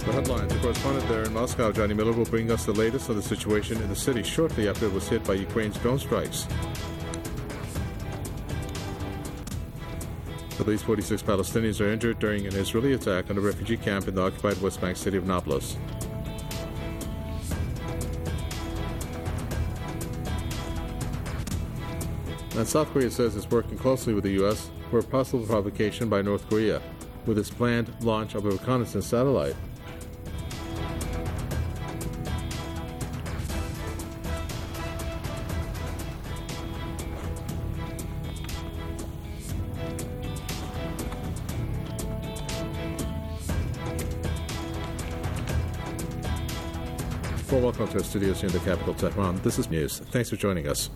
The headlines. A correspondent there in Moscow, Johnny Miller, will bring us the latest on the situation in the city shortly after it was hit by Ukraine's drone strikes. At least 46 Palestinians are injured during an Israeli attack on a refugee camp in the occupied West Bank city of Nablus. And South Korea says it's working closely with the U.S. for a possible provocation by North Korea with its planned launch of a reconnaissance satellite. Well, welcome to our studios here in the capital, Tehran. This is News. Thanks for joining us.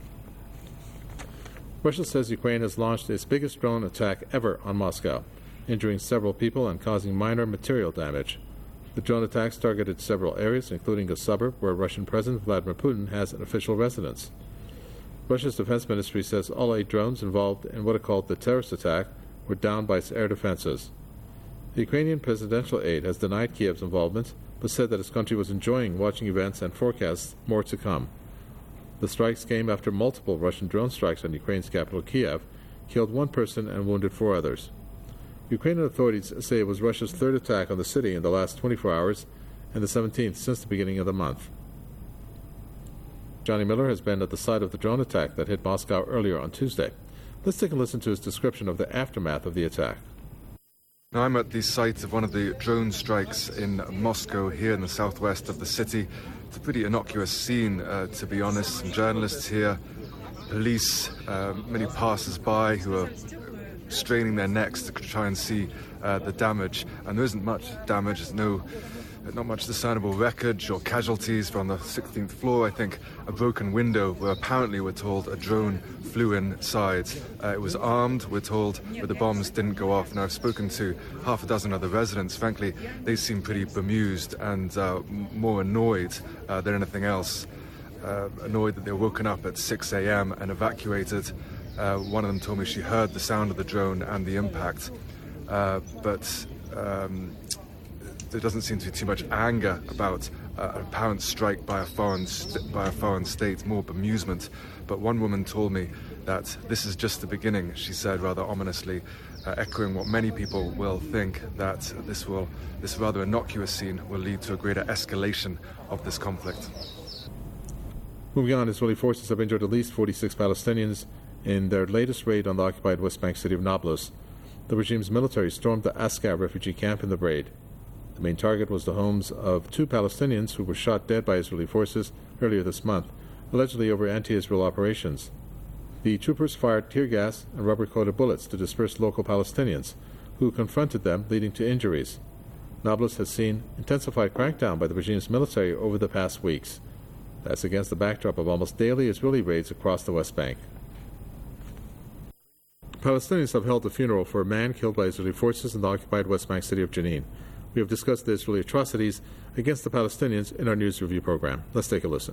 Russia says Ukraine has launched its biggest drone attack ever on Moscow, injuring several people and causing minor material damage. The drone attacks targeted several areas, including a suburb where Russian President Vladimir Putin has an official residence. Russia's defense ministry says all 8 drones involved in what it called the terrorist attack were downed by its air defenses. The Ukrainian presidential aide has denied Kiev's involvement, but said that his country was enjoying watching events and forecasts more to come. The strikes came after multiple Russian drone strikes on Ukraine's capital, Kiev, killed 1 person and wounded 4 others. Ukrainian authorities say it was Russia's 3rd attack on the city in the last 24 hours and the 17th since the beginning of the month. Johnny Miller has been at the site of the drone attack that hit Moscow earlier on Tuesday. Let's take a listen to his description of the aftermath of the attack. Now, I'm at the site of one of the drone strikes in Moscow, here in the southwest of the city. It's a pretty innocuous scene, to be honest. Some journalists here, police, many passers-by who are straining their necks to try and see the damage. And there isn't much damage. There's not much discernible wreckage or casualties. From the 16th floor, I think, a broken window where apparently, we're told, a drone flew inside. It was armed, we're told, but the bombs didn't go off. Now, I've spoken to half a dozen other residents. Frankly, they seem pretty bemused and more annoyed than anything else. Annoyed that they were woken up at 6 a.m. and evacuated. One of them told me she heard the sound of the drone and the impact. But there doesn't seem to be too much anger about an apparent strike by a foreign state, more bemusement. But one woman told me that this is just the beginning, she said rather ominously, echoing what many people will think, that this rather innocuous scene will lead to a greater escalation of this conflict. Moving on, Israeli forces have injured at least 46 Palestinians in their latest raid on the occupied West Bank city of Nablus. The regime's military stormed the Askar refugee camp in the raid. The main target was the homes of 2 Palestinians who were shot dead by Israeli forces earlier this month, allegedly over anti-Israel operations. The troopers fired tear gas and rubber-coated bullets to disperse local Palestinians, who confronted them, leading to injuries. Nablus has seen intensified crackdown by the regime's military over the past weeks. That's against the backdrop of almost daily Israeli raids across the West Bank. Palestinians have held a funeral for a man killed by Israeli forces in the occupied West Bank city of Jenin. We have discussed the Israeli atrocities against the Palestinians in our news review program. Let's take a listen.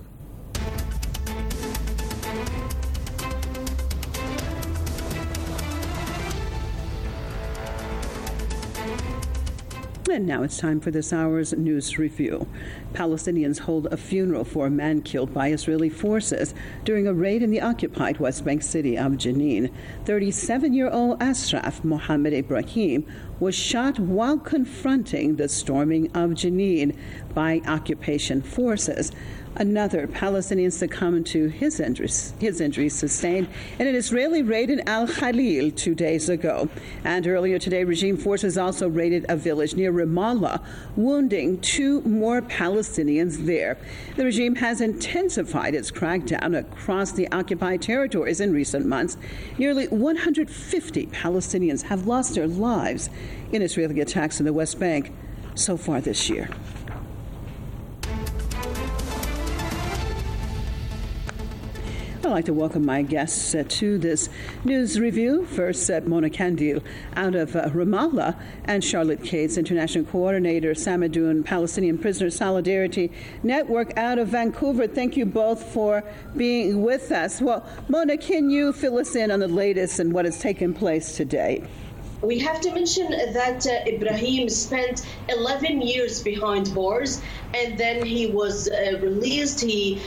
And now it's time for this hour's news review. Palestinians hold a funeral for a man killed by Israeli forces during a raid in the occupied West Bank city of Jenin. 37-year-old Ashraf Mohammed Ibrahim was shot while confronting the storming of Jenin by occupation forces. Another Palestinian succumbed to his injuries sustained in an Israeli raid in Al-Khalil 2 days ago. And earlier today, regime forces also raided a village near Ramallah, wounding 2 more Palestinians there. The regime has intensified its crackdown across the occupied territories in recent months. Nearly 150 Palestinians have lost their lives in Israeli attacks in the West Bank so far this year. I'd like to welcome my guests to this news review. First, Mona Kandil out of Ramallah, and Charlotte Cates, International Coordinator, Samadoun Palestinian Prisoner Solidarity Network out of Vancouver. Thank you both for being with us. Well, Mona, can you fill us in on the latest and what has taken place today? We have to mention that Ibrahim spent 11 years behind bars, and then he was released. He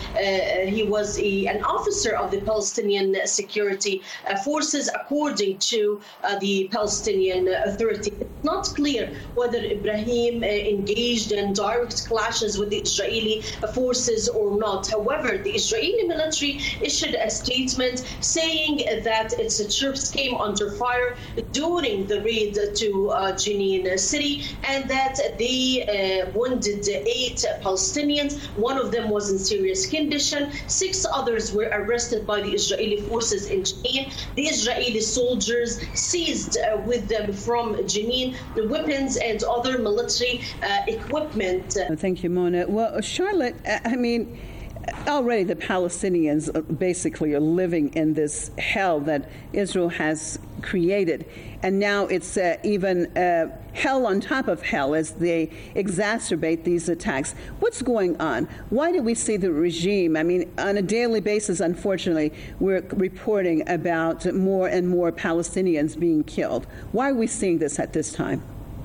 was an officer of the Palestinian security forces, according to the Palestinian Authority. It's not clear whether Ibrahim engaged in direct clashes with the Israeli forces or not. However, the Israeli military issued a statement saying that its troops came under fire during the raid to Jenin city, and that they wounded 8 Palestinians. One of them was in serious condition. 6 others were arrested by the Israeli forces in Jenin. The Israeli soldiers seized with them from Jenin the weapons and other military equipment. Thank you, Mona. Well, Charlotte, I mean, already the Palestinians basically are living in this hell that Israel has created. And now it's even hell on top of hell as they exacerbate these attacks. What's going on? Why do we see the regime? I mean, on a daily basis, unfortunately, we're reporting about more and more Palestinians being killed. Why are we seeing this at this time?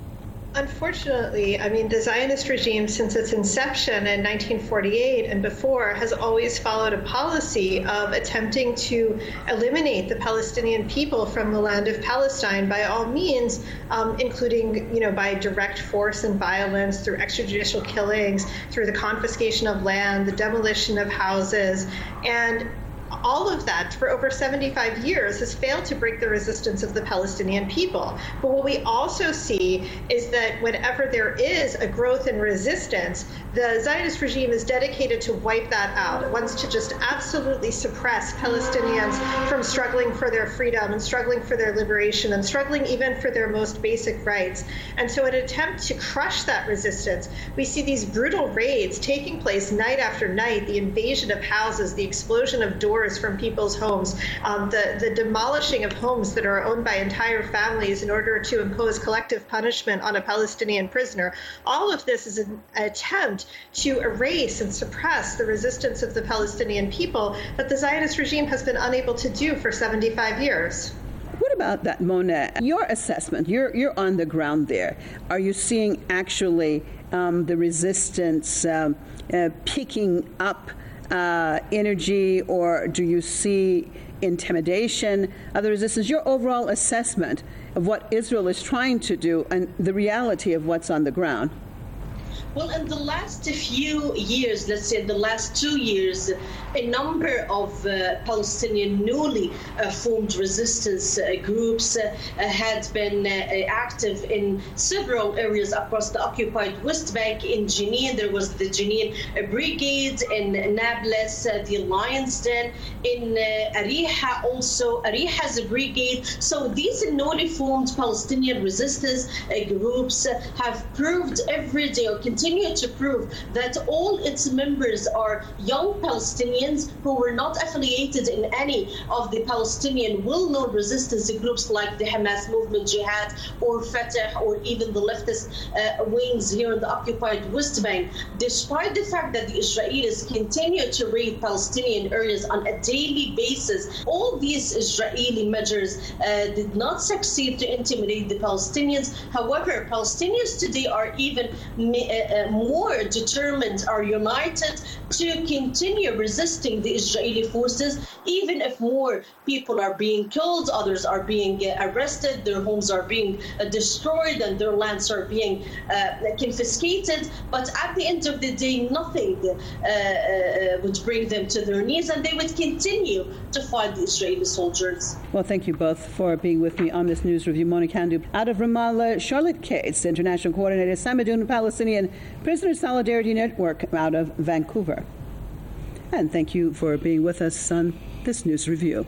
Unfortunately, I mean, the Zionist regime, since its inception in 1948 and before, has always followed a policy of attempting to eliminate the Palestinian people from the land of Palestine by all means, including, by direct force and violence, through extrajudicial killings, through the confiscation of land, the demolition of houses, and all of that for over 75 years has failed to break the resistance of the Palestinian people. But what we also see is that whenever there is a growth in resistance, the Zionist regime is dedicated to wipe that out. It wants to just absolutely suppress Palestinians from struggling for their freedom and struggling for their liberation and struggling even for their most basic rights. And so in an attempt to crush that resistance, we see these brutal raids taking place night after night, the invasion of houses, the explosion of doors from people's homes, the demolishing of homes that are owned by entire families in order to impose collective punishment on a Palestinian prisoner. All of this is an attempt to erase and suppress the resistance of the Palestinian people that the Zionist regime has been unable to do for 75 years. What about that, Mona? Your assessment, you're on the ground there. Are you seeing actually the resistance picking up energy, or do you see intimidation of the resistance? Your overall assessment of what Israel is trying to do and the reality of what's on the ground. Well, in the last few years, let's say the last 2 years, a number of Palestinian newly formed resistance groups had been active in several areas across the occupied West Bank. In Jenin, there was the Jenin Brigade, in Nablus, the Lion's Den, in Ariha also, Ariha's brigade. So these newly formed Palestinian resistance groups have proved every day, or continue to prove, that all its members are young Palestinians who were not affiliated in any of the Palestinian well-known resistance groups like the Hamas movement, Jihad, or Fatah, or even the leftist wings here in the occupied West Bank. Despite the fact that the Israelis continue to raid Palestinian areas on a daily basis, all these Israeli measures did not succeed to intimidate the Palestinians. However, Palestinians today are even more determined, are united to continue resisting the Israeli forces, even if more people are being killed, others are being arrested, their homes are being destroyed, and their lands are being confiscated. But at the end of the day, nothing would bring them to their knees, and they would continue to fight the Israeli soldiers. Well, thank you both for being with me on this news review. Mona Kandu out of Ramallah, Charlotte Cates, International Coordinator, Samadoun Palestinian Prisoner Solidarity Network out of Vancouver. And thank you for being with us on this news review.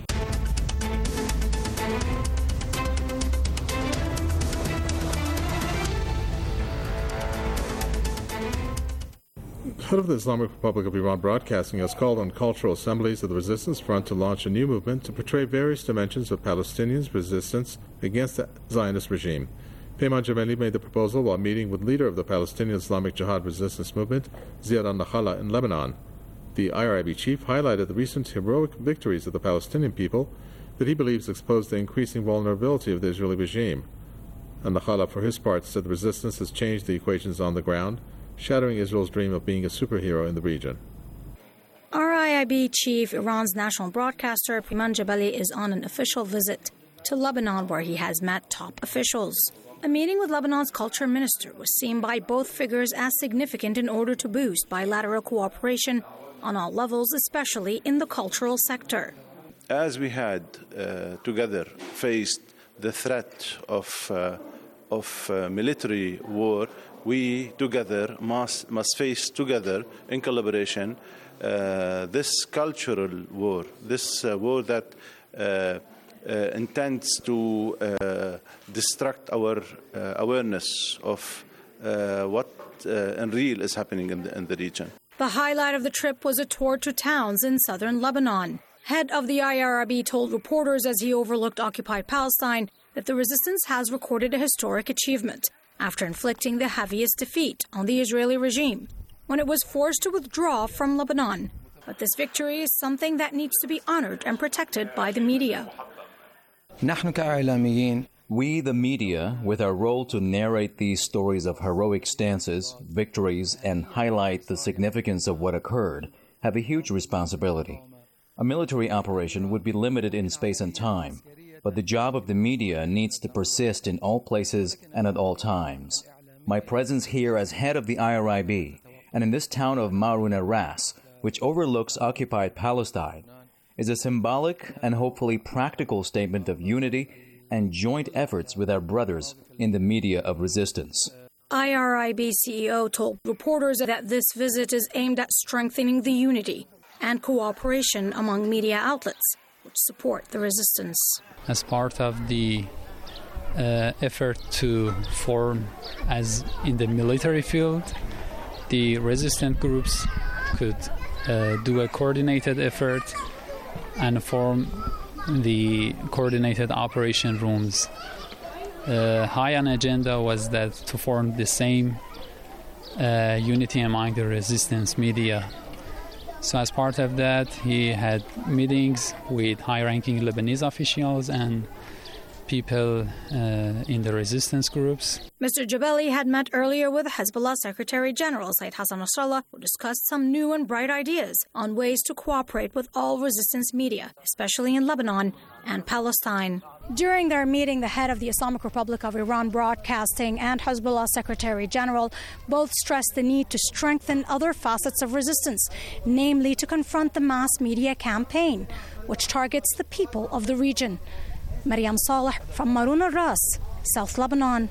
Head of the Islamic Republic of Iran Broadcasting has called on cultural assemblies of the Resistance Front to launch a new movement to portray various dimensions of Palestinians' resistance against the Zionist regime. Peyman Jamali made the proposal while meeting with leader of the Palestinian Islamic Jihad resistance movement, Ziad al-Nakhala, in Lebanon. The IRIB chief highlighted the recent heroic victories of the Palestinian people that he believes exposed the increasing vulnerability of the Israeli regime. And Nakhala, for his part, said the resistance has changed the equations on the ground, shattering Israel's dream of being a superhero in the region. RIIB chief, Iran's national broadcaster, Peyman Jebeli, is on an official visit to Lebanon, where he has met top officials. A meeting with Lebanon's culture minister was seen by both figures as significant in order to boost bilateral cooperation on all levels, especially in the cultural sector. As we had together faced the threat of military war, we together must face together in collaboration this cultural war, this war that intends to distract our awareness of what in real is happening in the region. The highlight of the trip was a tour to towns in southern Lebanon. Head of the IRIB told reporters as he overlooked occupied Palestine that the resistance has recorded a historic achievement after inflicting the heaviest defeat on the Israeli regime when it was forced to withdraw from Lebanon. But this victory is something that needs to be honored and protected by the media. We, the media, with our role to narrate these stories of heroic stances, victories, and highlight the significance of what occurred, have a huge responsibility. A military operation would be limited in space and time, but the job of the media needs to persist in all places and at all times. My presence here as head of the IRIB and in this town of Maruna Ras, which overlooks occupied Palestine, is a symbolic and hopefully practical statement of unity and joint efforts with our brothers in the media of resistance. IRIB CEO told reporters that this visit is aimed at strengthening the unity and cooperation among media outlets which support the resistance. As part of the effort to form, as in the military field, the resistant groups could do a coordinated effort and form the coordinated operation rooms. High on agenda was that to form the same unity among the resistance media. So as part of that, he had meetings with high-ranking Lebanese officials and people in the resistance groups. Mr. Jebeli had met earlier with Hezbollah Secretary General Said Hassan Nasrallah, who discussed some new and bright ideas on ways to cooperate with all resistance media, especially in Lebanon and Palestine. During their meeting, the head of the Islamic Republic of Iran Broadcasting and Hezbollah Secretary General both stressed the need to strengthen other facets of resistance, namely to confront the mass media campaign, which targets the people of the region. Maryam Saleh from Maruna Ras, South Lebanon.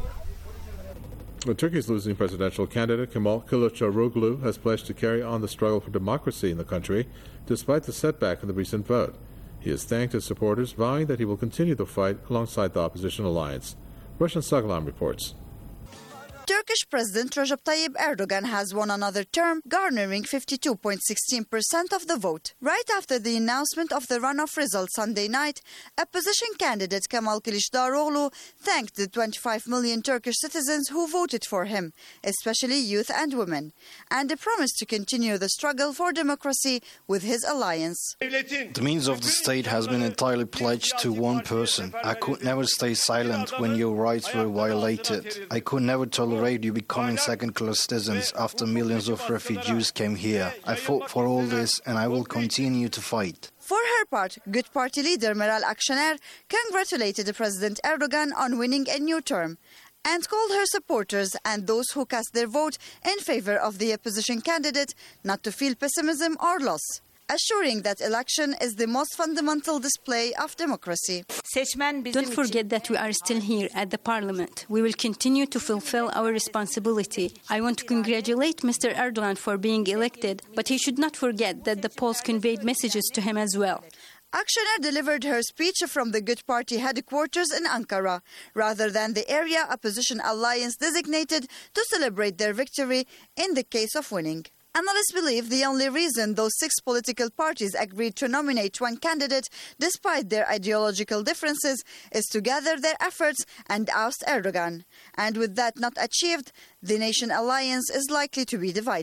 Well, Turkey's losing presidential candidate Kemal Kılıçdaroğlu has pledged to carry on the struggle for democracy in the country despite the setback in the recent vote. He has thanked his supporters, vowing that he will continue the fight alongside the opposition alliance. Russian Saglam reports. Turkish President Recep Tayyip Erdogan has won another term, garnering 52.16% of the vote. Right after the announcement of the runoff results Sunday night, opposition candidate Kemal Kılıçdaroğlu thanked the 25 million Turkish citizens who voted for him, especially youth and women, and promised to continue the struggle for democracy with his alliance. The means of the state has been entirely pledged to one person. I could never stay silent when your rights were violated. I could never tolerate you becoming second-class citizens after millions of refugees came here. I fought for all this and I will continue to fight. For her part, Good Party leader Meral Akşener congratulated President Erdogan on winning a new term and called her supporters and those who cast their vote in favor of the opposition candidate not to feel pessimism or loss, assuring that election is the most fundamental display of democracy. Don't forget that we are still here at the parliament. We will continue to fulfill our responsibility. I want to congratulate Mr. Erdogan for being elected, but he should not forget that the polls conveyed messages to him as well. Akşener delivered her speech from the Good Party headquarters in Ankara, rather than the area opposition alliance designated to celebrate their victory in the case of winning. Analysts believe the only reason those 6 political parties agreed to nominate one candidate, despite their ideological differences, is to gather their efforts and oust Erdogan. And with that not achieved, the Nation Alliance is likely to be divided.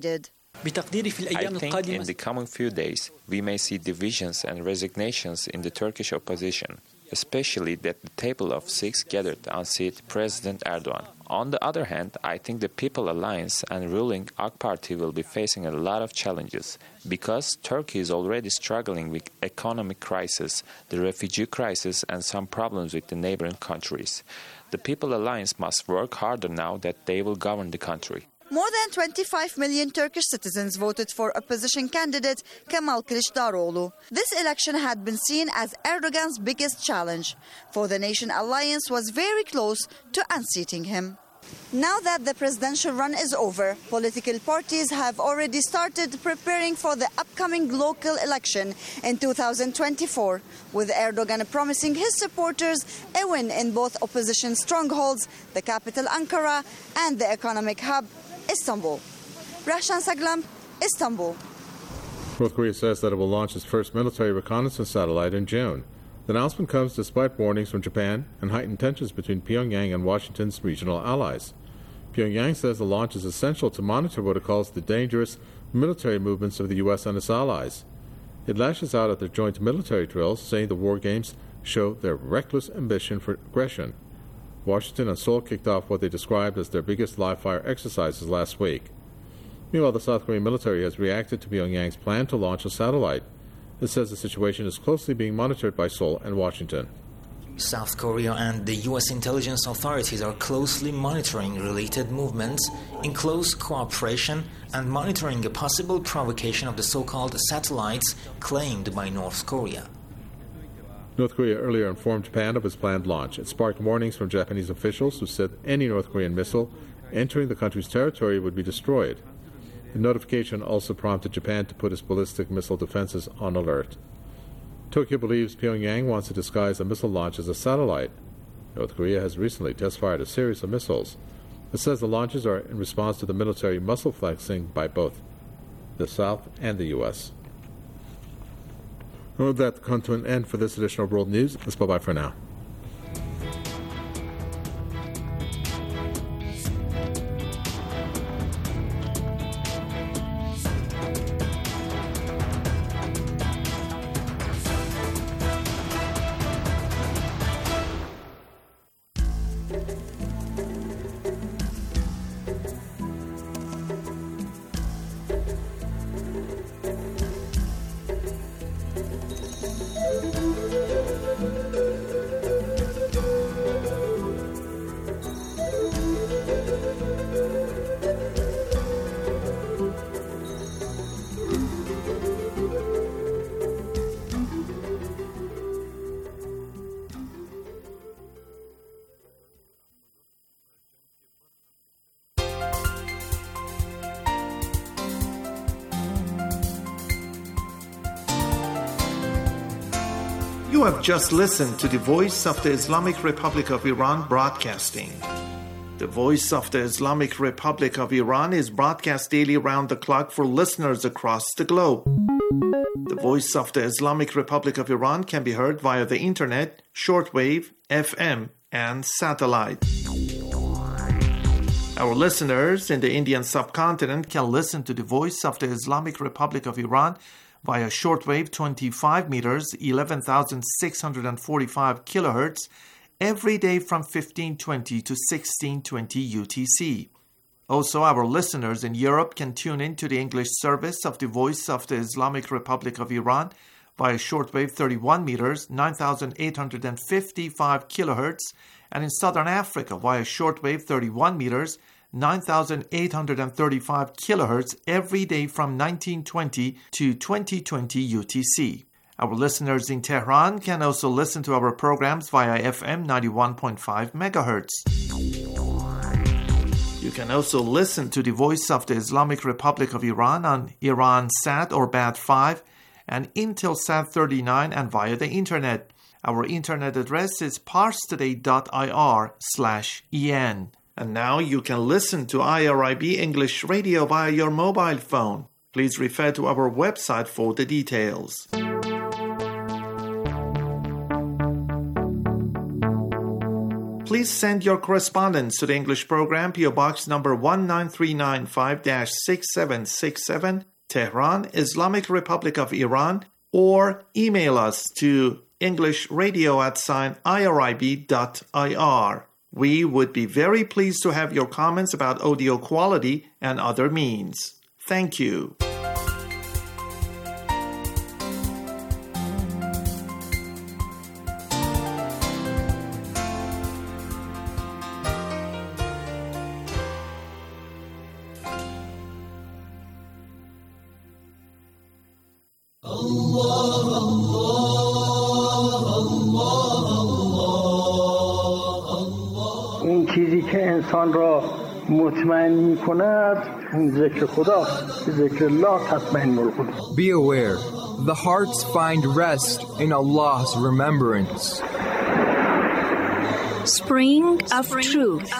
I think in the coming few days, we may see divisions and resignations in the Turkish opposition, especially at the table of six gathered to unseat President Erdogan. On the other hand, I think the People Alliance and ruling AK Party will be facing a lot of challenges because Turkey is already struggling with economic crisis, the refugee crisis, and some problems with the neighboring countries. The People Alliance must work harder now that they will govern the country. More than 25 million Turkish citizens voted for opposition candidate Kemal Kılıçdaroğlu. This election had been seen as Erdogan's biggest challenge, for the Nation Alliance was very close to unseating him. Now that the presidential run is over, political parties have already started preparing for the upcoming local election in 2024, with Erdogan promising his supporters a win in both opposition strongholds, the capital Ankara and the economic hub Istanbul. Rahshan Saglam, Istanbul. North Korea says that it will launch its first military reconnaissance satellite in June. The announcement comes despite warnings from Japan and heightened tensions between Pyongyang and Washington's regional allies. Pyongyang says the launch is essential to monitor what it calls the dangerous military movements of the U.S. and its allies. It lashes out at their joint military drills, saying the war games show their reckless ambition for aggression. Washington and Seoul kicked off what they described as their biggest live-fire exercises last week. Meanwhile, the South Korean military has reacted to Pyongyang's plan to launch a satellite. It says the situation is closely being monitored by Seoul and Washington. South Korea and the U.S. intelligence authorities are closely monitoring related movements in close cooperation and monitoring a possible provocation of the so-called satellites claimed by North Korea. North Korea earlier informed Japan of its planned launch. It sparked warnings from Japanese officials who said any North Korean missile entering the country's territory would be destroyed. The notification also prompted Japan to put its ballistic missile defenses on alert. Tokyo believes Pyongyang wants to disguise a missile launch as a satellite. North Korea has recently test-fired a series of missiles. It says the launches are in response to the military muscle flexing by both the South and the U.S. Well, that comes to an end for this edition of World News. Let's bye-bye for now. You have just listened to the Voice of the Islamic Republic of Iran broadcasting. The Voice of the Islamic Republic of Iran is broadcast daily around the clock for listeners across the globe. The Voice of the Islamic Republic of Iran can be heard via the internet, shortwave, FM, and satellite. Our listeners in the Indian subcontinent can listen to the Voice of the Islamic Republic of Iran via shortwave 25 meters, 11,645 kilohertz, every day from 1520 to 1620 UTC. Also, our listeners in Europe can tune in to the English service of the Voice of the Islamic Republic of Iran via shortwave 31 meters, 9,855 kilohertz, and in Southern Africa via shortwave 31 meters, 9,835 kilohertz every day from 1920 to 2020 UTC. Our listeners in Tehran can also listen to our programs via FM 91.5 megahertz. You can also listen to the Voice of the Islamic Republic of Iran on Iransat or BAT5 and Intelsat 39 and via the internet. Our internet address is parstoday.ir/en. And now you can listen to IRIB English Radio via your mobile phone. Please refer to our website for the details. please send your correspondence to the English program, PO Box number 19395-6767, Tehran, Islamic Republic of Iran, or email us to englishradio@irib.ir. We would be very pleased to have your comments about audio quality and other means. Thank you. این چیزی که انسان را مطمئن می‌کند ذکر خداست. ذکر الله تطمئن القلوب. Be aware, the hearts find rest in Allah's remembrance. Spring of Truth.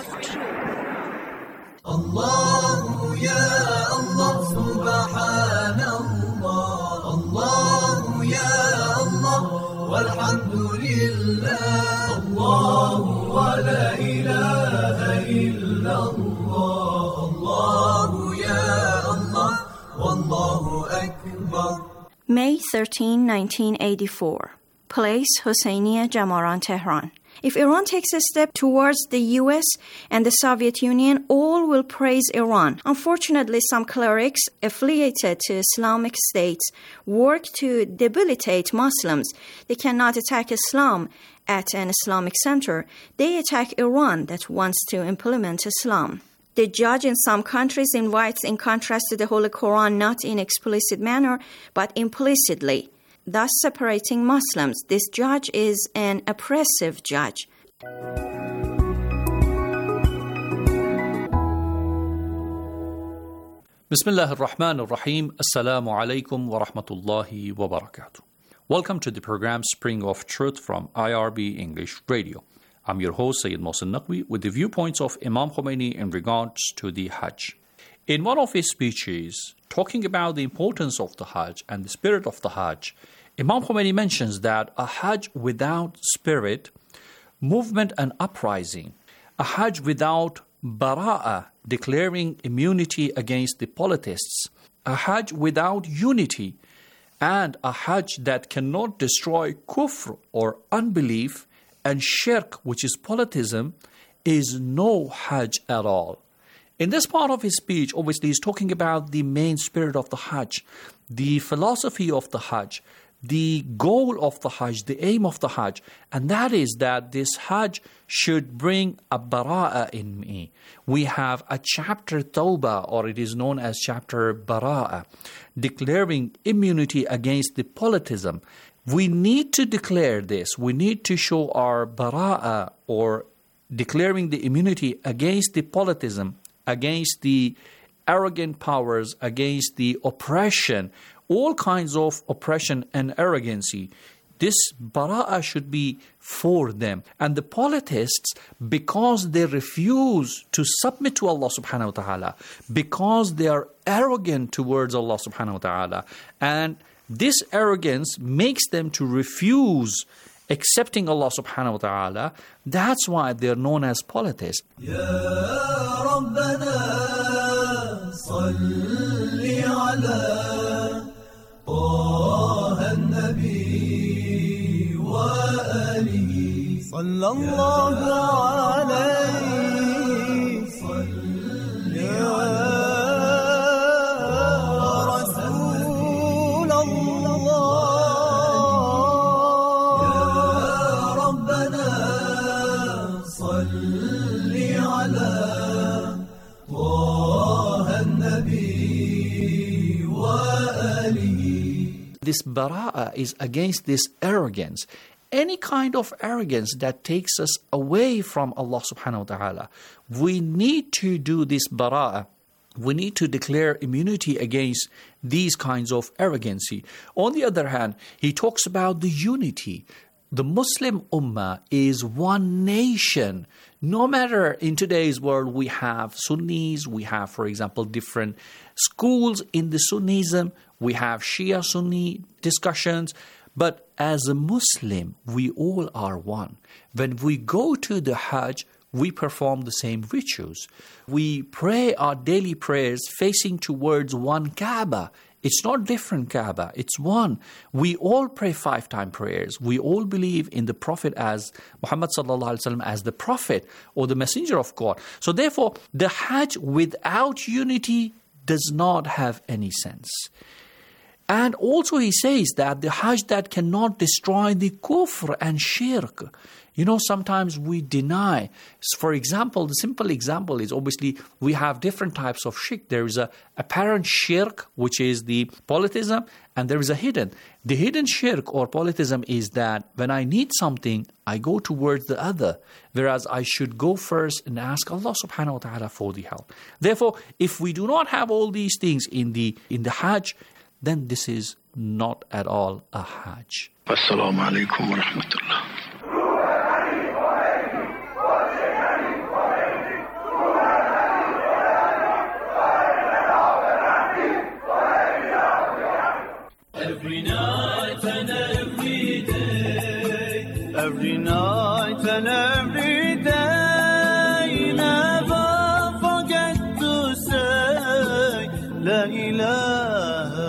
Allah ya Allah subhanallah, Allah ya Allah walhamdulillah, Allah wa la ilaha illallah, Allah ya Allah wallahu akbar. May 13, 1984. Place Hosseiniya Jamaran, Tehran. If Iran takes a step towards the US and the Soviet Union, all will praise Iran. Unfortunately, some clerics affiliated to Islamic states work to debilitate Muslims. They cannot attack Islam at an Islamic center. They attack Iran that wants to implement Islam. The judge in some countries invites, in contrast to the Holy Quran, not in explicit manner, but implicitly, thus separating Muslims. This judge is an oppressive judge. Bismillah ar-Rahman ar-Rahim. Assalamu alaikum wa rahmatullahi wa barakatuh. Welcome to the program Spring of Truth from IRB English Radio. I'm your host, Sayyid Mohsen Naqvi, with the viewpoints of Imam Khomeini in regards to the Hajj. In one of his speeches, talking about the importance of the Hajj and the spirit of the Hajj, Imam Khomeini mentions that a Hajj without spirit, movement and uprising, a Hajj without bara'ah, declaring immunity against the polytheists, a Hajj without unity, and a Hajj that cannot destroy kufr or unbelief and shirk, which is polytheism, is no Hajj at all. In this part of his speech, obviously, he's talking about the main spirit of the Hajj, the philosophy of the Hajj, the goal of the Hajj, the aim of the Hajj, and that is that this Hajj should bring a bara'ah in me. We have a chapter Tawbah, or it is known as chapter Bara'ah, declaring immunity against the polytheism. We need to declare this. We need to show our bara'ah, or declaring the immunity against the polytheism, against the arrogant powers, against the oppression, all kinds of oppression and arrogancy. This bara'ah should be for them. And the polytheists, because they refuse to submit to Allah subhanahu wa ta'ala, because they are arrogant towards Allah subhanahu wa ta'ala, and this arrogance makes them to refuse accepting Allah subhanahu wa ta'ala, that's why they're known as polytheists. Ya Rabbana salli ala طه النبي وآله صلى الله عليه صل يا رسول الله يا ربنا صل على طه النبي وآله. This bara'ah is against this arrogance. Any kind of arrogance that takes us away from Allah subhanahu wa ta'ala. We need to do this bara'ah. We need to declare immunity against these kinds of arrogancy. On the other hand, he talks about the unity. The Muslim Ummah is one nation. No matter in today's world, we have Sunnis, we have, for example, different schools in the Sunnism, we have Shia Sunni discussions, But as a Muslim, we all are one. When we go to the Hajj, we perform the same rituals. We pray our daily prayers facing towards one Kaaba. It's not different Kaaba, it's one. We all pray 5-time prayers. We all believe in the Prophet as Muhammad sallallahu alaihi wasallam as the Prophet or the Messenger of God. So therefore, the Hajj without unity does not have any sense. And also he says that the Hajj that cannot destroy the kufr and shirk. You know, sometimes we deny. For example, the simple example is obviously we have different types of shirk. There is a apparent shirk, which is the polytheism, and there is a hidden. The hidden shirk or polytheism is that when I need something, I go towards the other, whereas I should go first and ask Allah subhanahu wa ta'ala for the help. Therefore, if we do not have all these things in the Hajj, then this is not at all a Hajj. Assalamu alaikum wa rahmatullah. Every night and every day, every night and every day, never forget to say La ilaha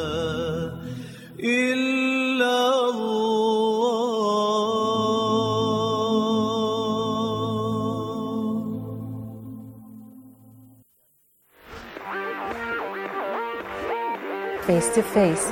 illallah. Face to Face.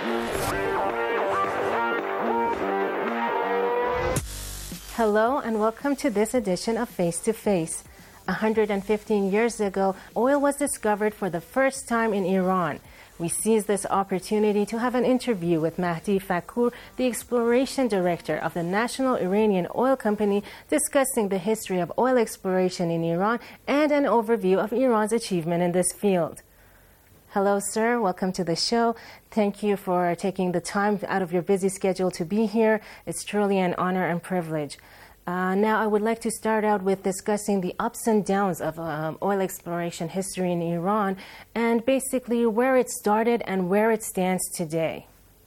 Hello and welcome to this edition of Face to Face. 115 years ago, oil was discovered for the first time in Iran. We seized this opportunity to have an interview with Mahdi Fakour, the exploration director of the National Iranian Oil Company, discussing the history of oil exploration in Iran and an overview of Iran's achievement in this field. Hello, sir. Welcome to the show. Thank you for taking the time out of your busy schedule to be here. It's truly an honor and privilege. Now, I would like to start out with discussing the ups and downs of oil exploration history in Iran and basically where it started and where it stands today.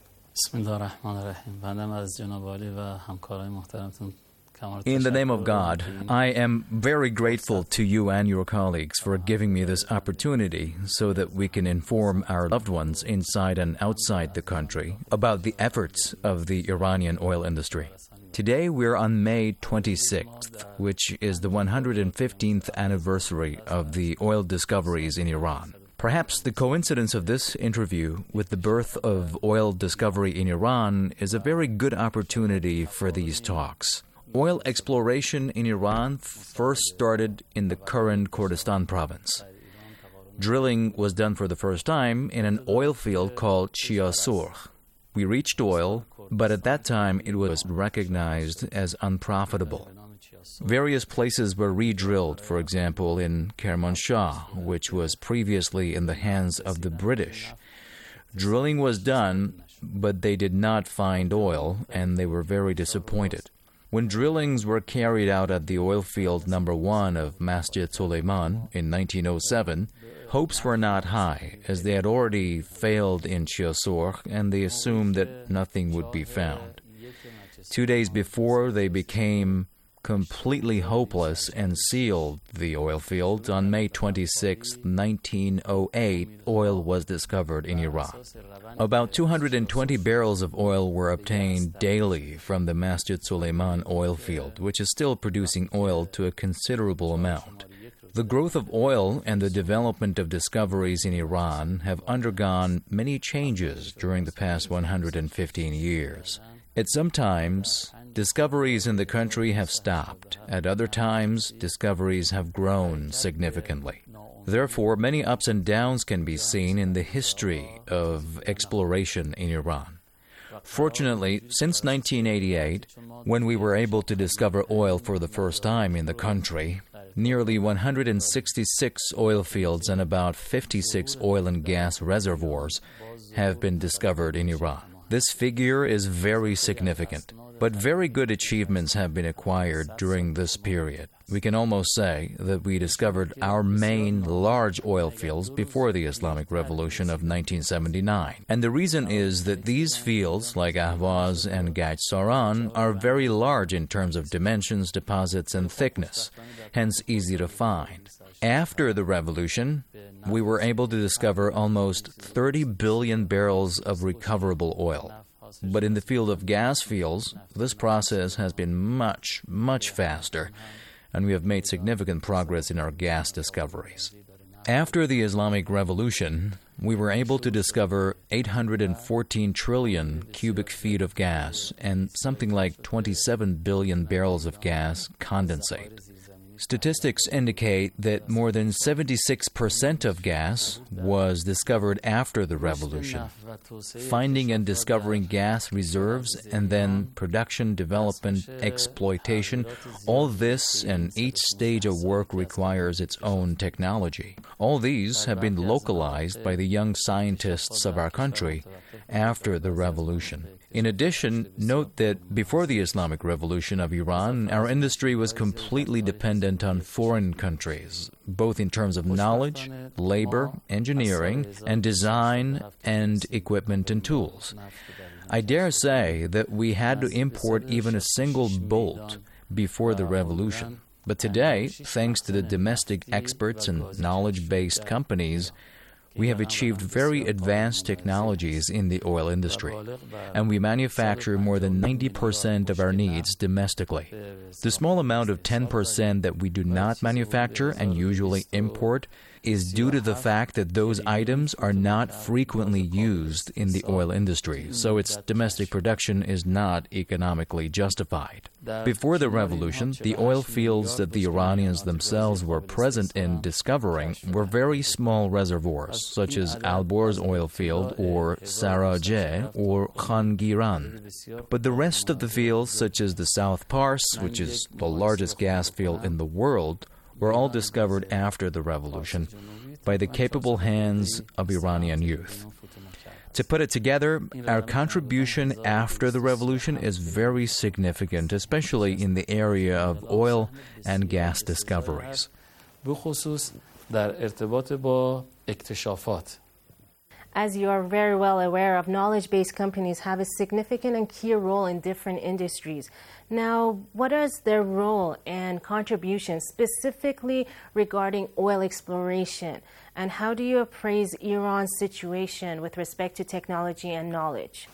In the name of God, I am very grateful to you and your colleagues for giving me this opportunity so that we can inform our loved ones inside and outside the country about the efforts of the Iranian oil industry. Today we're on May 26th, which is the 115th anniversary of the oil discoveries in Iran. Perhaps the coincidence of this interview with the birth of oil discovery in Iran is a very good opportunity for these talks. Oil exploration in Iran first started in the current Kurdistan province. Drilling was done for the first time in an oil field called Chia Surkh. We reached oil, but at that time it was recognized as unprofitable. Various places were re-drilled, for example in Kermanshah, which was previously in the hands of the British. Drilling was done, but they did not find oil, and they were very disappointed. When drillings were carried out at the oil field number 1 of Masjid Suleiman in 1907, hopes were not high, as they had already failed in Chia Surkh, and they assumed that nothing would be found. 2 days before, they became completely hopeless and sealed the oil field. On May 26, 1908, oil was discovered in Iran. About 220 barrels of oil were obtained daily from the Masjid Suleiman oil field, which is still producing oil to a considerable amount. The growth of oil and the development of discoveries in Iran have undergone many changes during the past 115 years. At some times, discoveries in the country have stopped. At other times, discoveries have grown significantly. Therefore, many ups and downs can be seen in the history of exploration in Iran. Fortunately, since 1988, when we were able to discover oil for the first time in the country, nearly 166 oil fields and about 56 oil and gas reservoirs have been discovered in Iran. This figure is very significant, but very good achievements have been acquired during this period. We can almost say that we discovered our main large oil fields before the Islamic Revolution of 1979. And the reason is that these fields, like Ahvaz and Gaj Saran, are very large in terms of dimensions, deposits, and thickness, hence easy to find. After the revolution, we were able to discover almost 30 billion barrels of recoverable oil. But in the field of gas fields, this process has been much, much faster, and we have made significant progress in our gas discoveries. After the Islamic Revolution, we were able to discover 814 trillion cubic feet of gas and something like 27 billion barrels of gas condensate. Statistics indicate that more than 76% of gas was discovered after the revolution. Finding and discovering gas reserves and then production, development, exploitation, all this and each stage of work requires its own technology. All these have been localized by the young scientists of our country after the revolution. In addition, note that before the Islamic Revolution of Iran, our industry was completely dependent on foreign countries, both in terms of knowledge, labor, engineering, and design, and equipment and tools. I dare say that we had to import even a single bolt before the revolution. But today, thanks to the domestic experts and knowledge-based companies, we have achieved very advanced technologies in the oil industry, and we manufacture more than 90% of our needs domestically. The small amount of 10% that we do not manufacture and usually import is due to the fact that those items are not frequently used in the oil industry, so its domestic production is not economically justified. Before the revolution, the oil fields that the Iranians themselves were present in discovering were very small reservoirs, such as Alborz oil field or Sarajeh or Khan Giran. But the rest of the fields, such as the South Pars, which is the largest gas field in the world, were all discovered after the revolution by the capable hands of Iranian youth. To put it together, our contribution after the revolution is very significant, especially in the area of oil and gas discoveries. As you are very well aware of, knowledge-based companies have a significant and key role in different industries. Now, what is their role and contribution specifically regarding oil exploration? And how do you appraise Iran's situation with respect to technology and knowledge?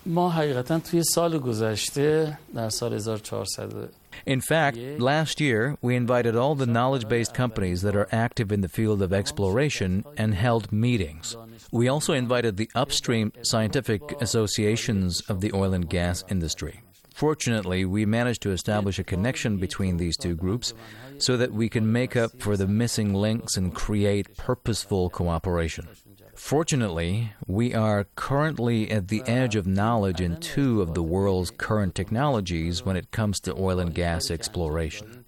In fact, last year, we invited all the knowledge-based companies that are active in the field of exploration and held meetings. We also invited the upstream scientific associations of the oil and gas industry. Fortunately, we managed to establish a connection between these two groups so that we can make up for the missing links and create purposeful cooperation. Fortunately, we are currently at the edge of knowledge in two of the world's current technologies when it comes to oil and gas exploration.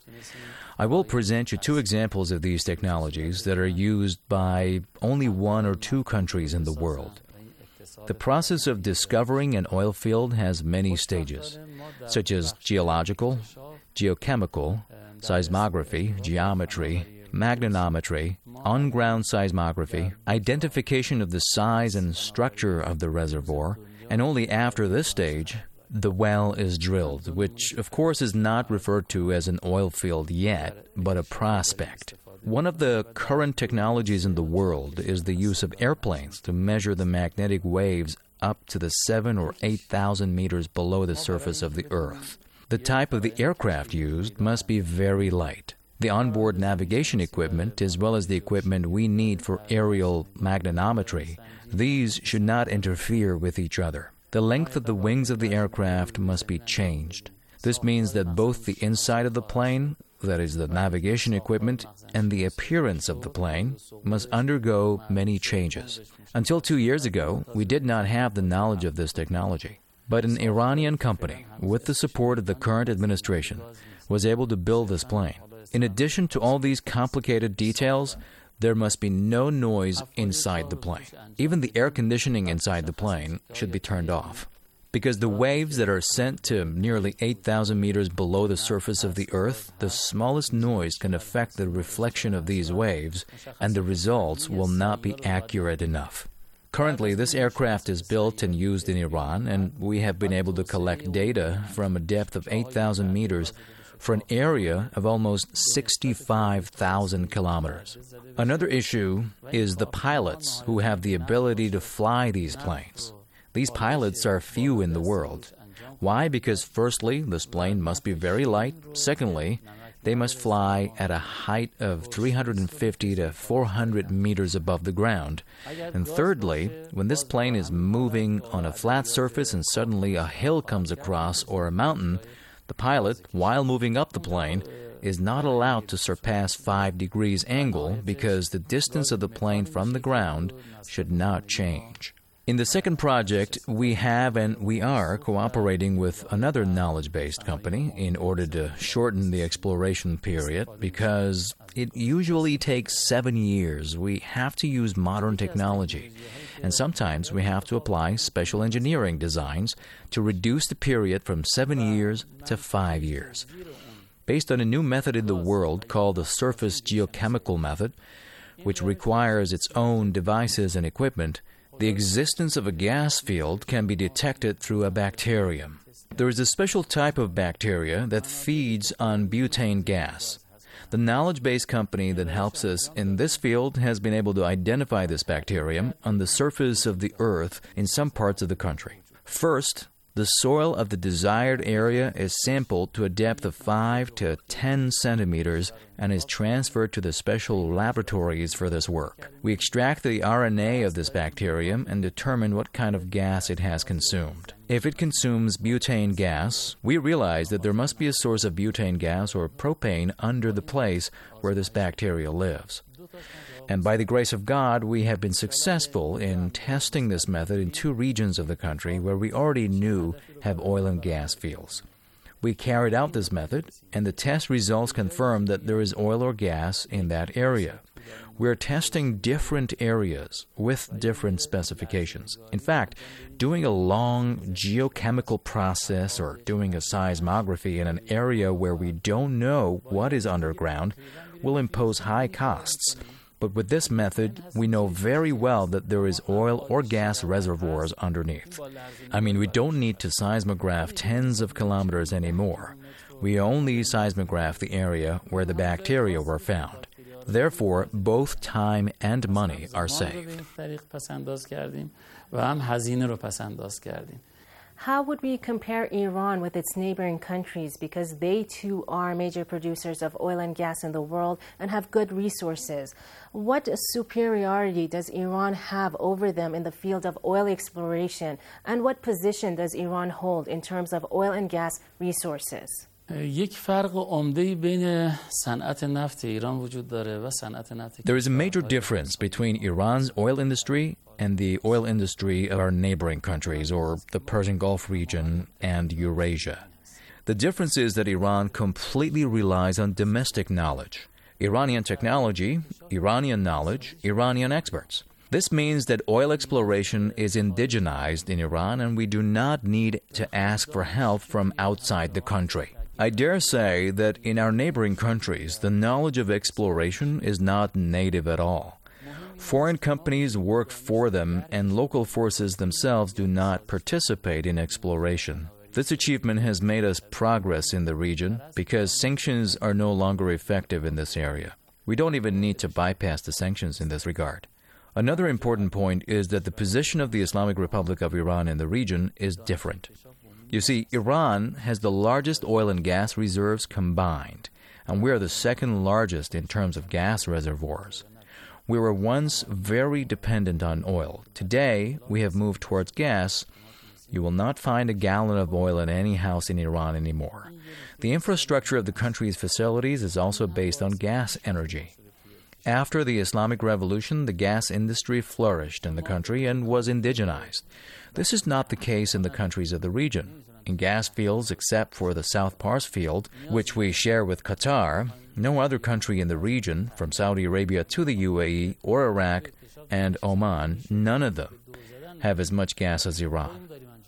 I will present you two examples of these technologies that are used by only one or two countries in the world. The process of discovering an oil field has many stages, such as geological, geochemical, seismography, geometry, magnetometry, on-ground seismography, identification of the size and structure of the reservoir, and only after this stage, the well is drilled, which of course is not referred to as an oil field yet, but a prospect. One of the current technologies in the world is the use of airplanes to measure the magnetic waves up to the 7,000 or 8,000 meters below the surface of the Earth. The type of the aircraft used must be very light. The onboard navigation equipment, as well as the equipment we need for aerial magnetometry, these should not interfere with each other. The length of the wings of the aircraft must be changed. This means that both the inside of the plane, that is the navigation equipment, and the appearance of the plane must undergo many changes. Until 2 years ago, we did not have the knowledge of this technology. But an Iranian company, with the support of the current administration, was able to build this plane. In addition to all these complicated details, there must be no noise inside the plane. Even the air conditioning inside the plane should be turned off. Because the waves that are sent to nearly 8,000 meters below the surface of the Earth, the smallest noise can affect the reflection of these waves, and the results will not be accurate enough. Currently, this aircraft is built and used in Iran, and we have been able to collect data from a depth of 8,000 meters for an area of almost 65,000 kilometers. Another issue is the pilots who have the ability to fly these planes. These pilots are few in the world. Why? Because firstly, this plane must be very light. Secondly, they must fly at a height of 350 to 400 meters above the ground. And thirdly, when this plane is moving on a flat surface and suddenly a hill comes across or a mountain, the pilot, while moving up the plane, is not allowed to surpass 5 degrees angle because the distance of the plane from the ground should not change. In the second project, we have and we are cooperating with another knowledge-based company in order to shorten the exploration period because it usually takes 7 years. We have to use modern technology, and sometimes we have to apply special engineering designs to reduce the period from 7 years to 5 years. Based on a new method in the world called the surface geochemical method, which requires its own devices and equipment, the existence of a gas field can be detected through a bacterium. There is a special type of bacteria that feeds on butane gas. The knowledge-based company that helps us in this field has been able to identify this bacterium on the surface of the Earth in some parts of the country. First, the soil of the desired area is sampled to a depth of 5 to 10 centimeters and is transferred to the special laboratories for this work. We extract the RNA of this bacterium and determine what kind of gas it has consumed. If it consumes butane gas, we realize that there must be a source of butane gas or propane under the place where this bacteria lives. And by the grace of God, we have been successful in testing this method in 2 regions of the country where we already knew have oil and gas fields. We carried out this method, and the test results confirmed that there is oil or gas in that area. We're testing different areas with different specifications. In fact, doing a long geochemical process or doing a seismography in an area where we don't know what is underground will impose high costs. But with this method, we know very well that there is oil or gas reservoirs underneath. I mean, we don't need to seismograph tens of kilometers anymore. We only seismograph the area where the bacteria were found. Therefore, both time and money are saved. How would we compare Iran with its neighboring countries, because they too are major producers of oil and gas in the world and have good resources? What superiority does Iran have over them in the field of oil exploration, and what position does Iran hold in terms of oil and gas resources? There is a major difference between Iran's oil industry and the oil industry of our neighboring countries, or the Persian Gulf region and Eurasia. The difference is that Iran completely relies on domestic knowledge. Iranian technology, Iranian knowledge, Iranian experts. This means that oil exploration is indigenized in Iran, and we do not need to ask for help from outside the country. I dare say that in our neighboring countries, the knowledge of exploration is not native at all. Foreign companies work for them, and local forces themselves do not participate in exploration. This achievement has made us progress in the region because sanctions are no longer effective in this area. We don't even need to bypass the sanctions in this regard. Another important point is that the position of the Islamic Republic of Iran in the region is different. You see, Iran has the largest oil and gas reserves combined, and we are the second largest in terms of gas reservoirs. We were once very dependent on oil. Today, we have moved towards gas. You will not find a gallon of oil in any house in Iran anymore. The infrastructure of the country's facilities is also based on gas energy. After the Islamic Revolution, the gas industry flourished in the country and was indigenized. This is not the case in the countries of the region. In gas fields, except for the South Pars field, which we share with Qatar, no other country in the region, from Saudi Arabia to the UAE or Iraq and Oman, none of them have as much gas as Iran.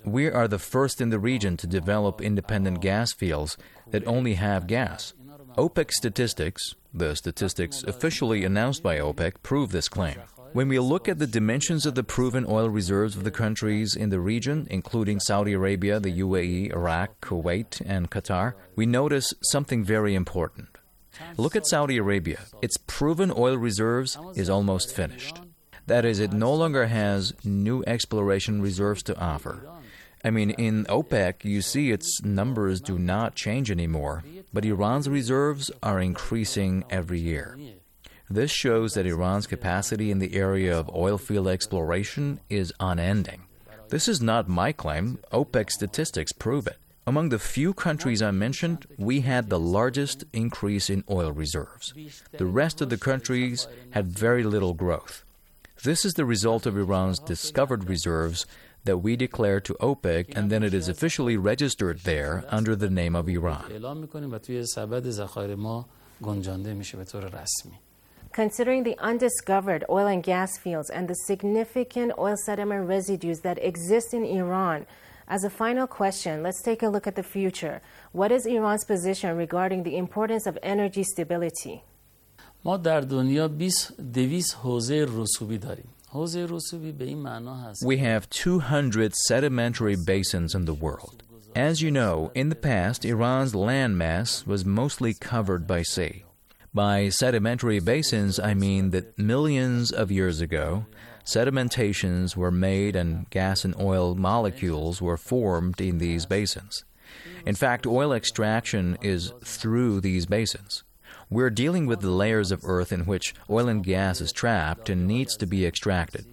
We are the first in the region to develop independent gas fields that only have gas. OPEC statistics, the statistics officially announced by OPEC, prove this claim. When we look at the dimensions of the proven oil reserves of the countries in the region, including Saudi Arabia, the UAE, Iraq, Kuwait, and Qatar, we notice something very important. Look at Saudi Arabia. Its proven oil reserves is almost finished. That is, it no longer has new exploration reserves to offer. I mean, in OPEC, you see its numbers do not change anymore, but Iran's reserves are increasing every year. This shows that Iran's capacity in the area of oil field exploration is unending. This is not my claim. OPEC statistics prove it. Among the few countries I mentioned, we had the largest increase in oil reserves. The rest of the countries had very little growth. This is the result of Iran's discovered reserves that we declare to OPEC, and then it is officially registered there under the name of Iran. Considering the undiscovered oil and gas fields and the significant oil sediment residues that exist in Iran, as a final question, let's take a look at the future. What is Iran's position regarding the importance of energy stability? ما در دنیا 200 حوزه رسوبی داریم. We have 200 sedimentary basins in the world. As you know, in the past, Iran's landmass was mostly covered by sea. By sedimentary basins, I mean that millions of years ago, sedimentations were made and gas and oil molecules were formed in these basins. In fact, oil extraction is through these basins. We're dealing with the layers of earth in which oil and gas is trapped and needs to be extracted.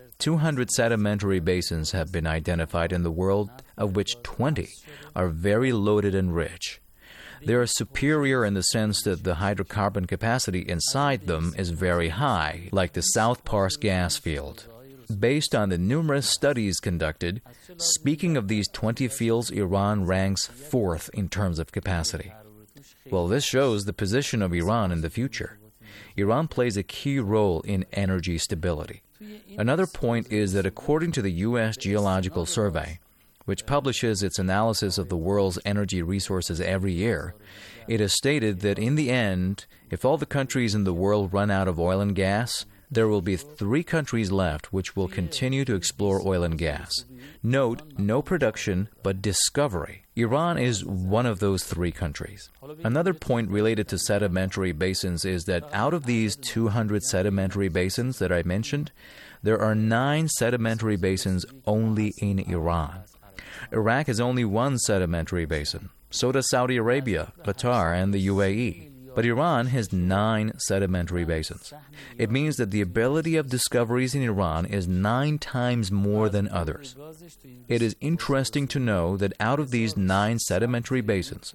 200 sedimentary basins have been identified in the world, of which 20 are very loaded and rich. They are superior in the sense that the hydrocarbon capacity inside them is very high, like the South Pars gas field. Based on the numerous studies conducted, speaking of these 20 fields, Iran ranks fourth in terms of capacity. Well, this shows the position of Iran in the future. Iran plays a key role in energy stability. Another point is that according to the U.S. Geological Survey, which publishes its analysis of the world's energy resources every year, it has stated that in the end, if all the countries in the world run out of oil and gas, there will be 3 countries left which will continue to explore oil and gas. Note, no production, but discovery. Iran is one of those 3 countries. Another point related to sedimentary basins is that out of these 200 sedimentary basins that I mentioned, there are 9 sedimentary basins only in Iran. Iraq has only 1 sedimentary basin. So does Saudi Arabia, Qatar, and the UAE. But Iran has 9 sedimentary basins. It means that the ability of discoveries in Iran is 9 times more than others. It is interesting to know that out of these 9 sedimentary basins,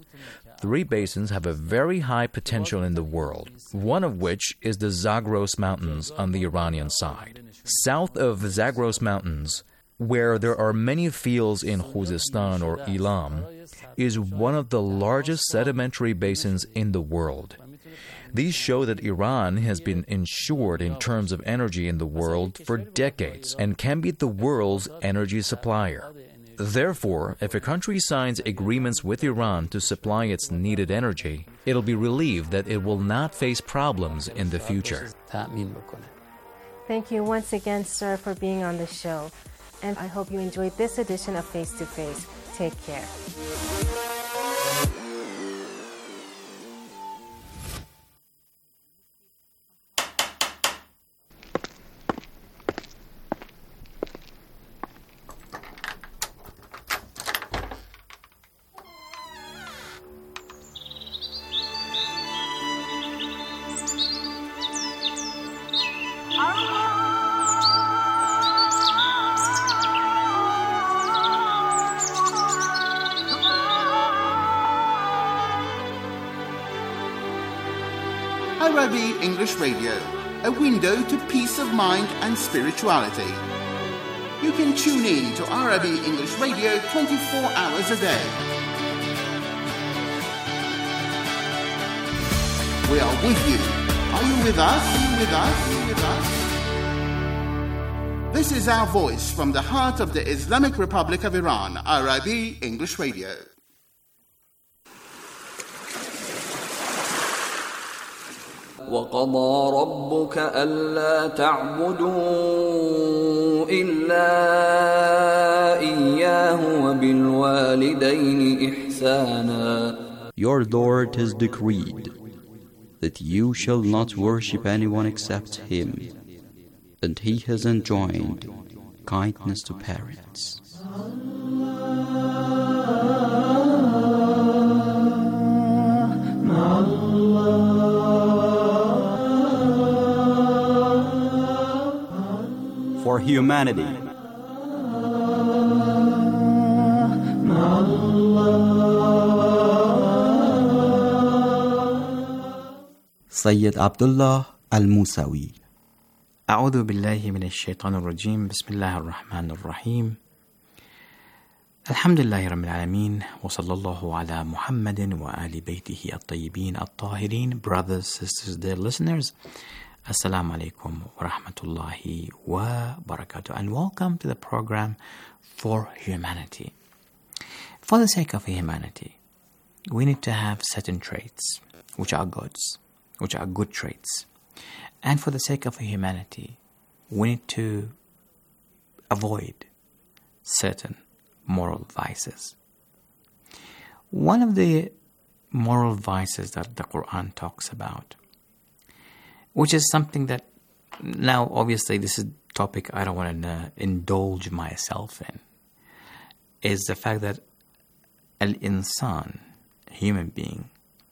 3 basins have a very high potential in the world, one of which is the Zagros Mountains on the Iranian side. South of the Zagros Mountains, where there are many fields in Khuzestan or Elam, is one of the largest sedimentary basins in the world. These show that Iran has been insured in terms of energy in the world for decades and can be the world's energy supplier. Therefore, if a country signs agreements with Iran to supply its needed energy, it'll be relieved that it will not face problems in the future. Thank you once again, sir, for being on the show. And I hope you enjoyed this edition of Face to Face. Take care. Arabi English Radio, a window to peace of mind and spirituality. You can tune in to Arabi English Radio 24 hours a day. We are with you. Are you with us? Are you with us? Are you with us? This is our voice from the heart of the Islamic Republic of Iran, IRIB English Radio. وَقَضَى رَبُّكَ أَلَّا تَعْبُدُوا إِلَّا إِيَّاهُ وَبِالْوَالِدَيْنِ إِحْسَانًا. Your Lord has decreed that you shall not worship anyone except Him, and He has enjoined kindness to parents. For humanity. Sayyid Abdullah Al-Musawi. أعوذ بالله من الشيطان الرجيم بسم الله الرحمن الرحيم الحمد لله رب العالمين وصلى الله على محمد وآل بيته الطيبين الطاهرين. Brothers, sisters, dear listeners, Assalamu alaikum wa rahmatullahi wa barakatuh, and welcome to the program For Humanity. For the sake of humanity, we need to have certain traits which are goods, which are good traits. And for the sake of humanity, we need to avoid certain moral vices. One of the moral vices that the Quran talks about, which is something that now obviously this is a topic I don't want to indulge myself in, is the fact that al-insan, human being,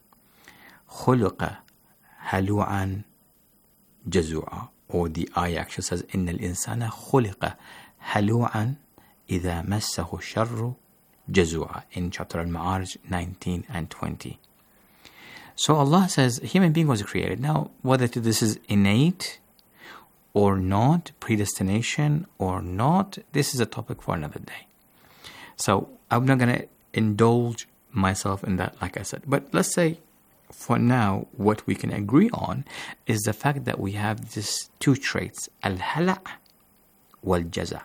خُلِقَ هَلُوعًا جزوعا, or the ayah actually says إن الإنسان خلق هلوعا إذا مسه الشر جزوعا in chapter Al-Ma'arij 19 and 20. So Allah says human being was created. Now whether this is innate or not, predestination or not, this is a topic for another day. So I'm not going to indulge myself in that, like I said. But let's say for now, what we can agree on is the fact that we have these two traits, al-hala' wal-jaza'.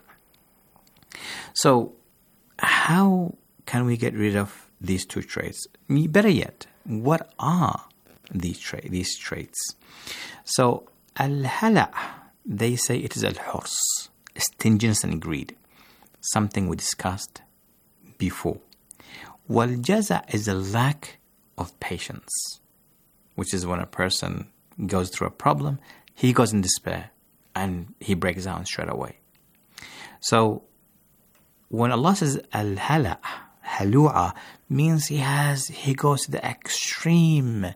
So, how can we get rid of these two traits? Better yet, what are these traits? So, al-hala', they say it is al-hurs, stinginess and greed, something we discussed before. Wal-jaza' is a lack of patience, which is when a person goes through a problem, he goes in despair and he breaks down straight away. So when Allah says al-hala', halu'a, means he goes to the extreme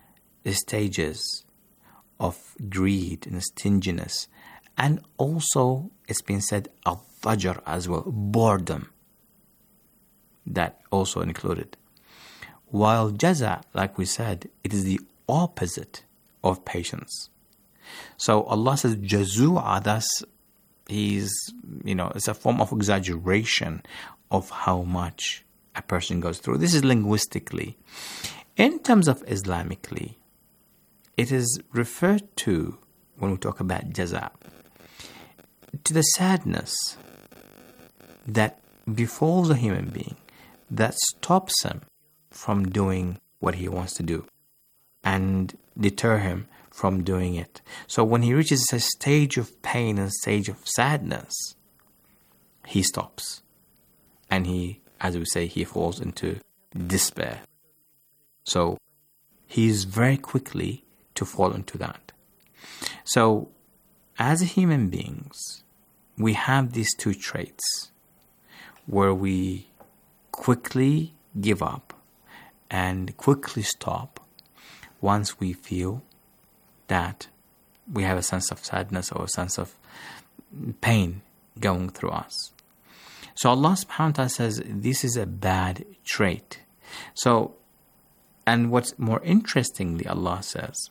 stages of greed and stinginess, and also it's been said al-dhajr as well, boredom, that also included. While jaza, like we said, it is the opposite of patience. So Allah says jazu'a, thus it's a form of exaggeration of how much a person goes through. This is linguistically. In terms of Islamically, it is referred to, when we talk about jaza, to the sadness that befalls a human being that stops him from doing what he wants to do and deter him from doing it. So when he reaches a stage of pain and stage of sadness, he stops. And he, as we say, he falls into despair. So he's very quickly to fall into that. So as human beings, we have these two traits where we quickly give up and quickly stop once we feel that we have a sense of sadness or a sense of pain going through us. So Allah subhanahu wa ta'ala says this is a bad trait. So, and what's more interestingly, Allah says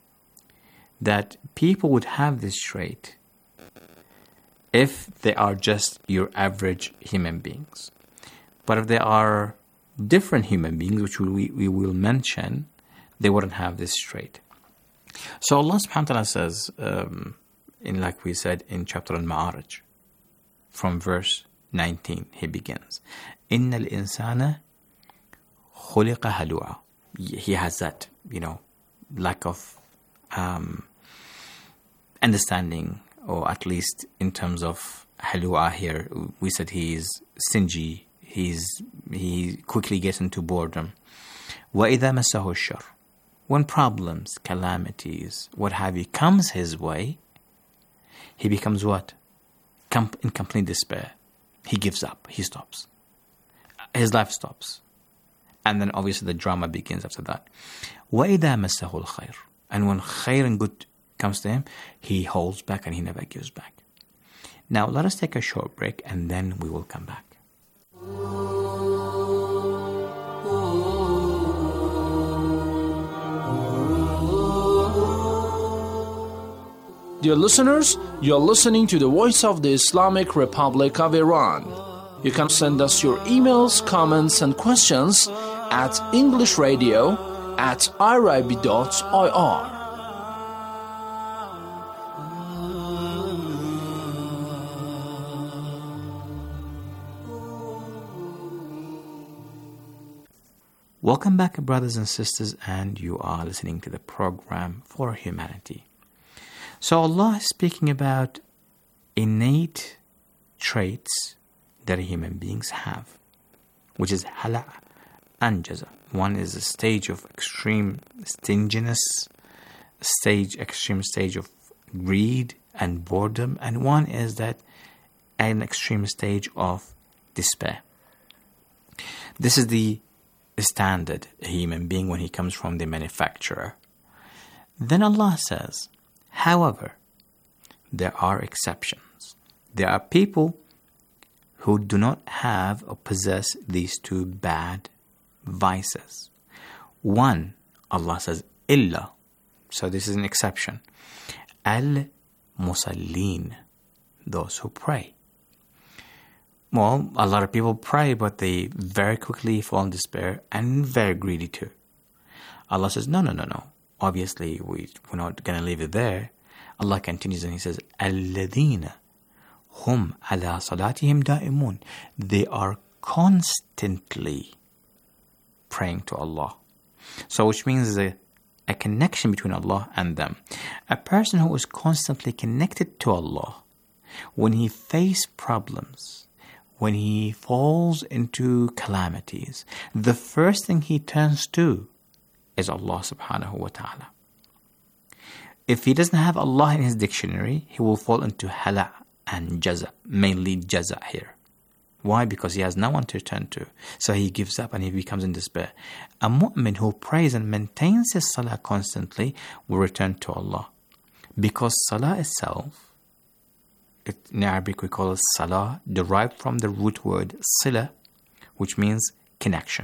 that people would have this trait if they are just your average human beings. But if they are different human beings, which we will mention, they wouldn't have this trait. So Allah subhanahu wa ta'ala says in, like we said in chapter Al-Ma'arij. From verse 19, he begins. إِنَّ الْإِنسَانَ خُلِقَ هَلُوعًا. He has that, lack of understanding, or at least in terms of halua here, we said he is stingy, he quickly gets into boredom. وَإِذَا مَسَّهُ الشَّرُّ. When problems, calamities, what have you, comes his way, he becomes what? In complete despair. He gives up, he stops. His life stops. And then obviously the drama begins after that. وَإِذَا مَسَّهُ الْخَيْرُ. And when khair and good comes to him, he holds back and he never gives back. Now let us take a short break and then we will come back. Dear listeners, you're listening to the Voice of the Islamic Republic of Iran. You can send us your emails, comments, and questions at englishradio@irib.ir. Welcome back, brothers and sisters, and you are listening to the program For Humanity. So Allah is speaking about innate traits that human beings have, which is hala and jaza. One is a stage of extreme stinginess, extreme stage of greed and boredom, and one is that an extreme stage of despair. This is the standard human being when he comes from the manufacturer. Then Allah says, however, there are exceptions. There are people who do not have or possess these two bad vices. One, Allah says, illa. So this is an exception. Al-musallin, those who pray. Well, a lot of people pray, but they very quickly fall in despair and very greedy too. Allah says, no. Obviously, we're not going to leave it there. Allah continues and He says, الَّذِينَ هُمْ عَلَى صَلَاتِهِمْ دَائِمُونَ. They are constantly praying to Allah. So which means a connection between Allah and them. A person who is constantly connected to Allah, when he faces problems, when he falls into calamities, the first thing he turns to is Allah subhanahu wa ta'ala. If he doesn't have Allah in his dictionary, he will fall into hala and jaza, mainly jaza here. Why? Because he has no one to turn to. So he gives up and he becomes in despair. A mu'min who prays and maintains his salah constantly will return to Allah. Because salah itself, in Arabic we call it salah, derived from the root word sila, which means connection.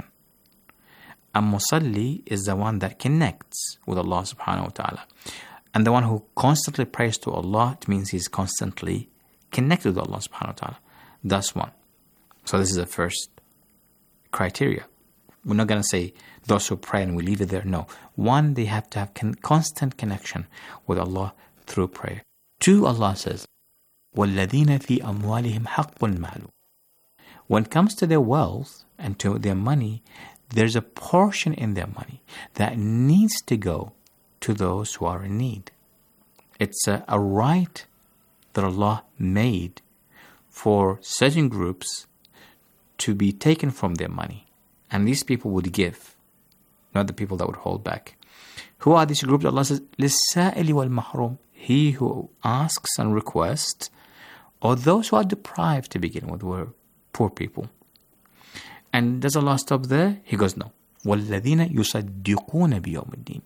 A musalli is the one that connects with Allah subhanahu wa ta'ala. And the one who constantly prays to Allah, it means he's constantly connected with Allah subhanahu wa ta'ala. That's one. So this is the first criteria. We're not going to say those who pray and we leave it there. No. One, they have to have constant connection with Allah through prayer. Two, Allah says, وَالَّذِينَ فِي أَمْوَالِهِمْ حَقٌّ مَعْلُومٌ. When it comes to their wealth and to their money, there's a portion in their money that needs to go to those who are in need. It's a right that Allah made for certain groups to be taken from their money. And these people would give, not the people that would hold back. Who are these groups? Allah says, لِلسَّائِلِ وَالْمَحْرُومِ. He who asks and requests, or those who are deprived to begin with, were poor people. And does Allah stop there? He goes, no. وَالَّذِينَ يُصَدِّقُونَ بِيَوْمِ الدِّينِ.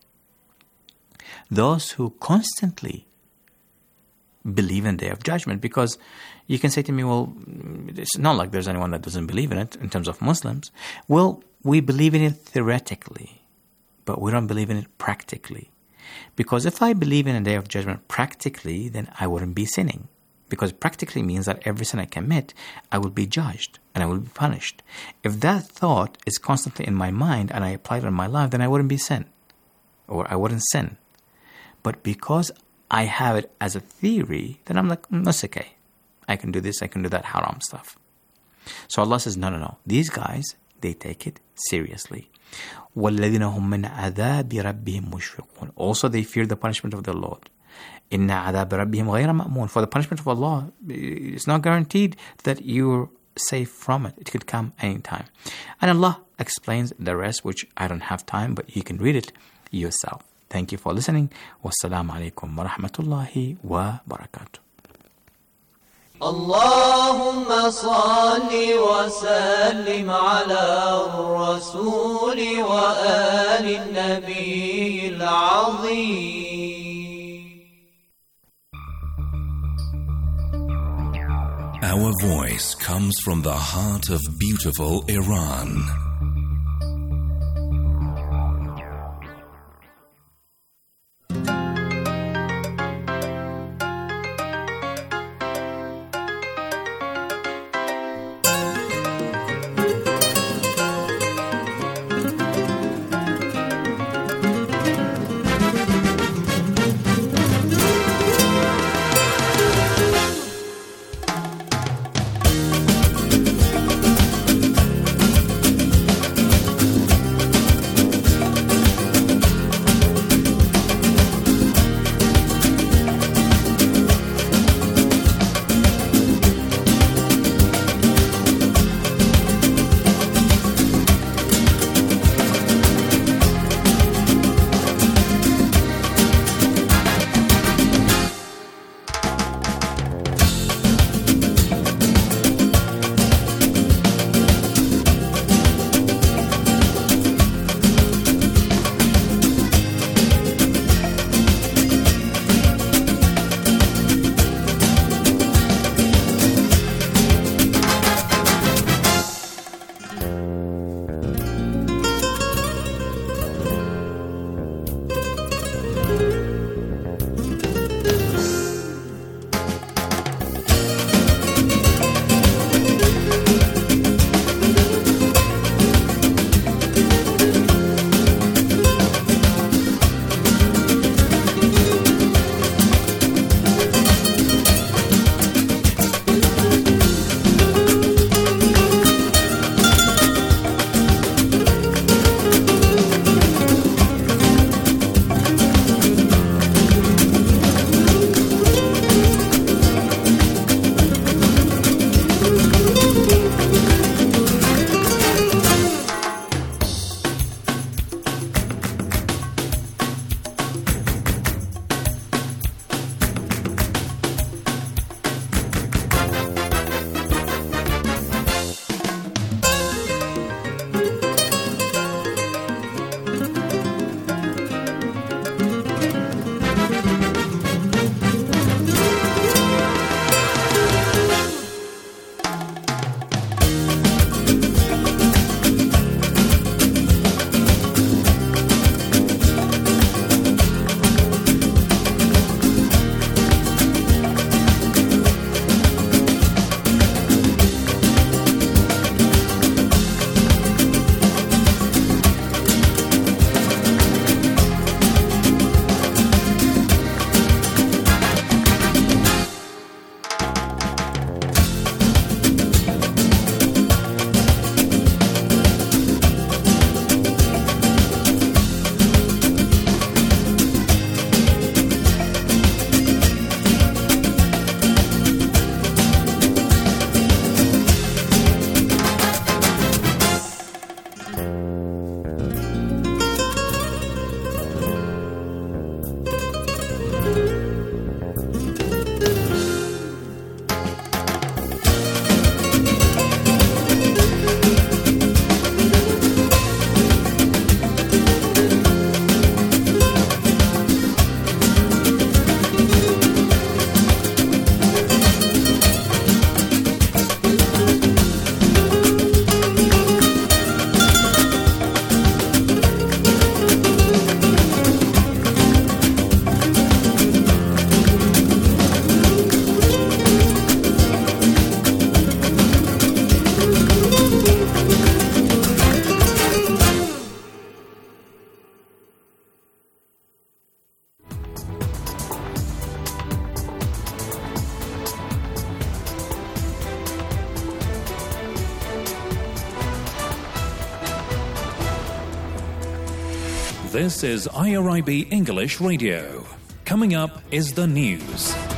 Those who constantly believe in the Day of Judgment. Because you can say to me, well, it's not like there's anyone that doesn't believe in it in terms of Muslims. Well, we believe in it theoretically, but we don't believe in it practically. Because if I believe in a Day of Judgment practically, then I wouldn't be sinning. Because practically means that every sin I commit, I will be judged and I will be punished. If that thought is constantly in my mind and I apply it in my life, then I wouldn't be sin, or I wouldn't sin. But because I have it as a theory, then I'm like, that's okay. I can do this, I can do that haram stuff. So Allah says, no. These guys, they take it seriously. وَالَّذِينَ هُمْ مِنْ عَذَابِ رَبِّهِمْ مُشْفِقُونَ. Also, they fear the punishment of their Lord. إِنَّ عَذَابَ رَبِّهِمْ غَيْرَ مَأْمُونَ. For the punishment of Allah, it's not guaranteed that you're safe from it. It could come anytime. And Allah explains the rest, which I don't have time, but you can read it yourself. Thank you for listening. Wassalamu alaikum wa rahmatullahi wa barakatuh. اللهم صل وسلم على الرسول وآل النبي العظيم. Our voice comes from the heart of beautiful Iran. This is IRIB English Radio. Coming up is the news.